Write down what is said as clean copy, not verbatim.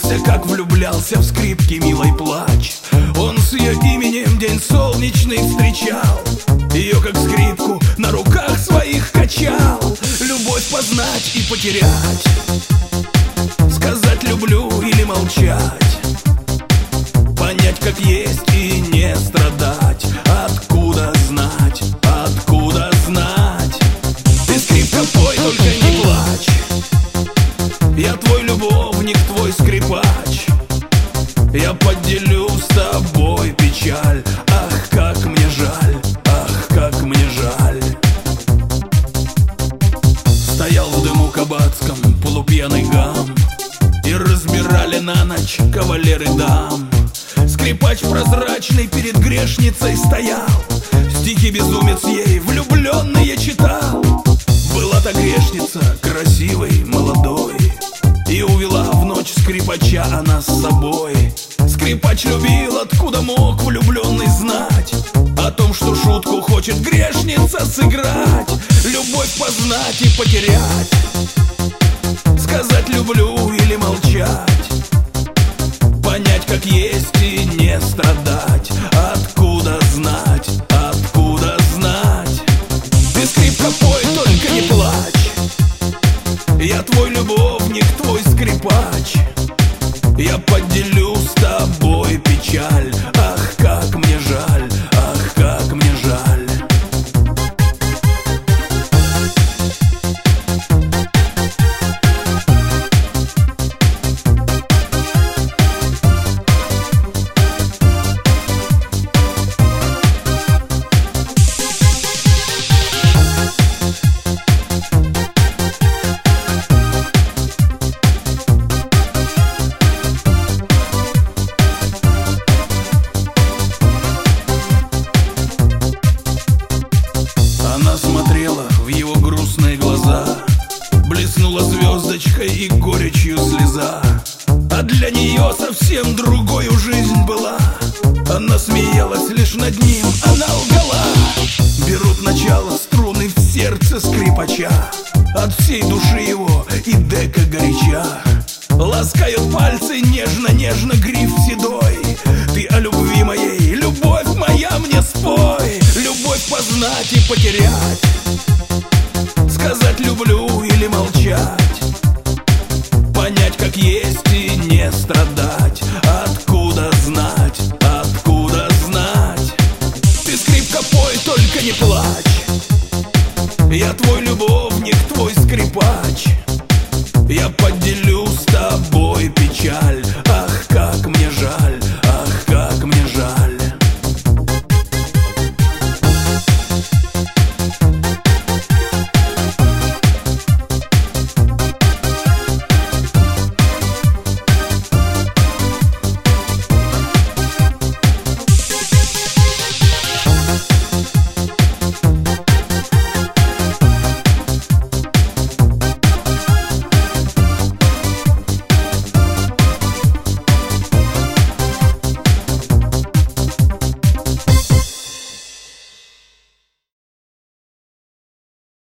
влюблялся, как влюблялся в скрипки милой плач. Он с ее именем день солнечный встречал, ее как скрипку на руках своих качал. Любовь познать и потерять, сказать люблю или молчать, понять как есть и не страдать. Откуда знать, откуда знать? Ты скрипка пой, только не плачь. Я твой любовник, твой скрипач. Я поделю с тобой печаль. Ах, как мне жаль, ах, как мне жаль. Стоял в дыму кабацком полупьяный гам, и разбирали на ночь кавалеры дам. Скрипач прозрачный перед грешницей стоял, стихи безумец ей влюбленные читал. Была та грешница красивой, молодой, и увела в ночь скрипача она с собой. Скрипач любил, откуда мог влюбленный знать о том, что шутку хочет грешница сыграть. Любовь познать и потерять, сказать люблю или молчать, понять как есть и не страдать. Откуда знать, откуда знать? Ты скрипка пой, только не плачь. Я твой любовник, твой скрипач. Я поделю с тобой печаль. Ах, как мне жаль, ах, как мне жаль. Смотрела в его грустные глаза, блеснула звездочкой и горечью слеза. А для нее совсем другою жизнь была. Она смеялась лишь над ним, она лгала. Берут начало струны в сердце скрипача, от всей души его и дека горяча. Ласкают пальцы нежно-нежно гриф седой. Ты о любви моей, любовь моя, мне спой. Любовь познать и потерять, сказать люблю или молчать, понять как есть и не страдать. Откуда знать, откуда знать? Ты скрипка пой, только не плачь. Я твой любовник, твой скрипач. Я